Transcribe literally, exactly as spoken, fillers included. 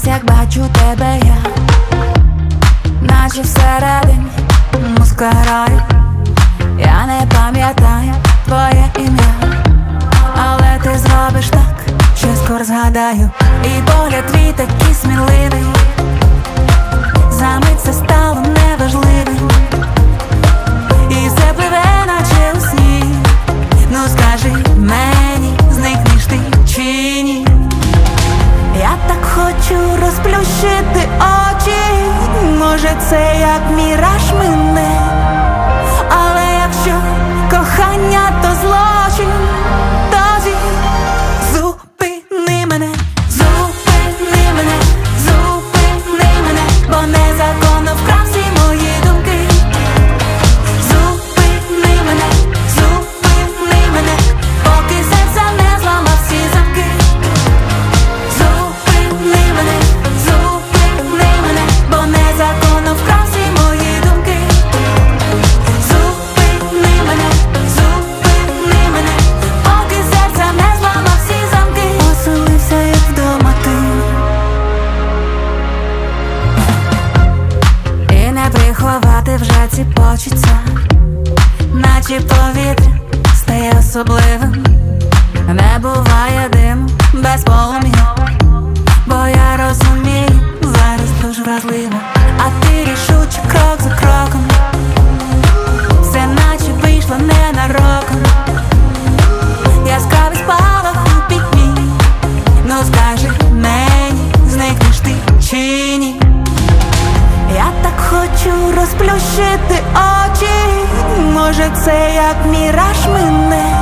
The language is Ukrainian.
раз як бачу тебе я, наче всередині музика грає. Я не пам'ятаю твоє ім'я, але ти зробиш так, що скоро згадаю. І погляд твій такий сміливий, за мить це стало неважливим, і все пливе, наче у сні. Ну скажи мені, зникнеш ти чи ні? Я так хочу розплющити очі, може це як міраж мине, але якщо кохання то злочин, тоді зупини мене, зупини мене, зупини мене, бо незаконно вкрав всі мої думки. Зупини мене, зупини мене, поки серця не зламав всі замки. Зупини мене, зупини мене, бо незаконно вкрав всі мої думки. Зупини мене, зупини мене, поки серця не зламав всі замки. Оселився як вдома ти, і не приховати вже ці почуття, наче повітря стає особливим. Не буває диму без полум'я, бо я розумію, зараз дуже вразливо. А ти рішуче крок за кроком, все наче вийшло ненароком. Яскравий спалах у пітьмі, ну скажи мені, зникнеш ти чи ні? Я так хочу розплющити очі, може це як міраж мине,